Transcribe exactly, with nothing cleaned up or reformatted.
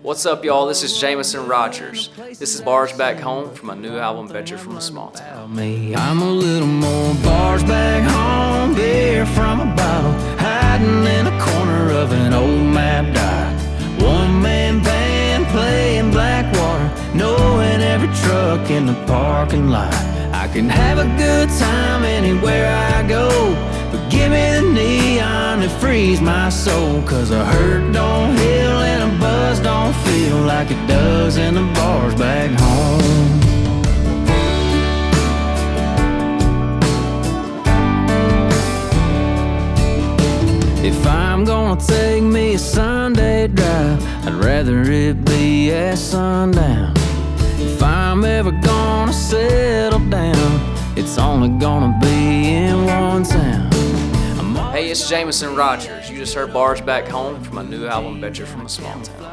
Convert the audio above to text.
What's up, y'all? This is Jameson Rogers. This is Bars Back Home from my new album, Bet You're From a Small Town. Me, I'm a little more bars back home, beer from a bottle, hiding in a corner of an old map dock. One-man band playing Blackwater, knowing every truck in the parking lot. I can have a good time anywhere I go, but give me the neon to freeze my soul. Cause a hurt don't heal and a buzz don't feel like it does in the bars back home. If I'm gonna take me a Sunday drive, I'd rather it be at sundown. If I'm ever gonna settle down, it's only gonna be in one town. Hey, it's Jameson Rogers. You just heard Bars Back Home from my new album, Bet You're From a Small Town.